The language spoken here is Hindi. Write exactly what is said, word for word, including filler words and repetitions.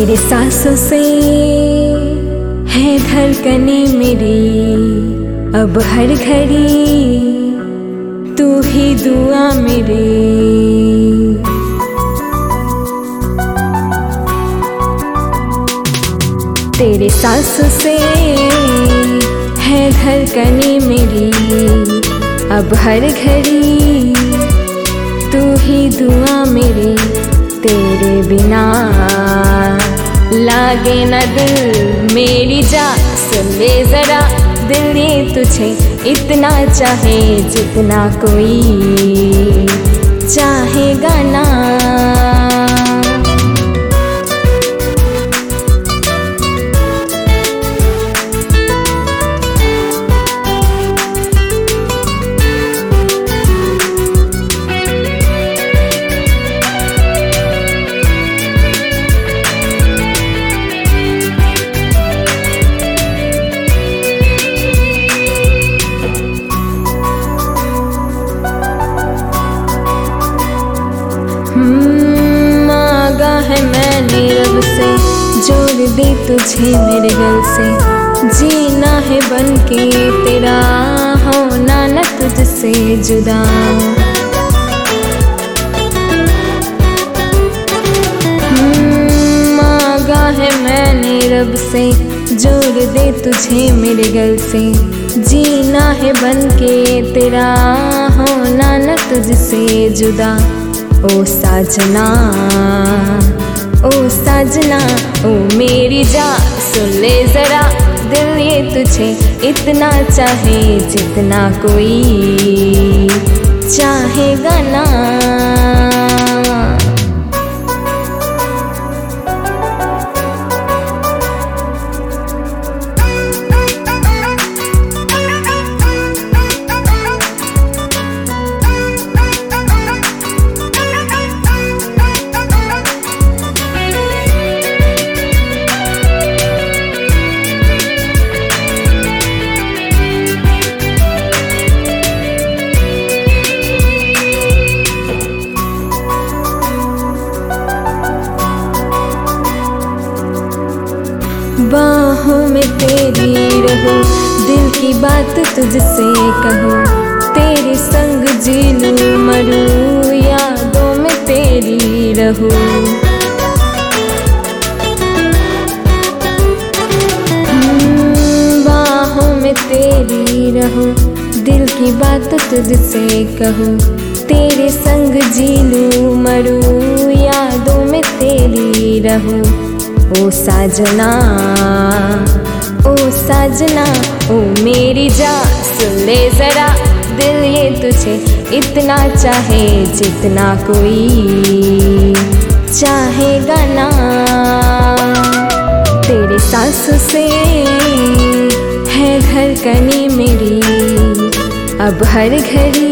तेरे सांसों से है धड़कने मेरी, अब हर घड़ी तू ही दुआ मेरी। तेरे सांसों से है धड़कने मेरी, अब हर घड़ी तू ही दुआ मेरी। तेरे बिना लागे न दिल मेरी जा, सुन ले जरा दिल ये तुझे इतना चाहे जितना कोई चाहेगा ना। मांगा है मैंने रब से, जोड़ दी तुझे मेरे गल से। जीना है बन के तेरा, होना न तुझसे जुदा। मांगा है मैंने रब से, जोड़ दे तुझे मेरे गल से। जीना है बन के तेरा, होना न तुझसे जुदा। ओ साजना ओ साजना ओ मेरी जा, सुन ले जरा दिल ये तुझे इतना चाहे जितना कोई चाहेगा ना। बाहों में तेरी रहूं, दिल की बात तुझसे कहूँ। तेरे संग जी लूं मरूं, यादों में तेरी रहूं। बाहों में तेरी रहूं, दिल की बात तुझसे कहूँ। तेरे संग जी लूं मरूं, यादों में तेरी रहूं। ओ साजना ओ साजना ओ मेरी जा, सुन ले जरा दिल ये तुझे इतना चाहे जितना कोई चाहेगा ना। तेरे सांसों से है धड़कने मेरी, अब हर घड़ी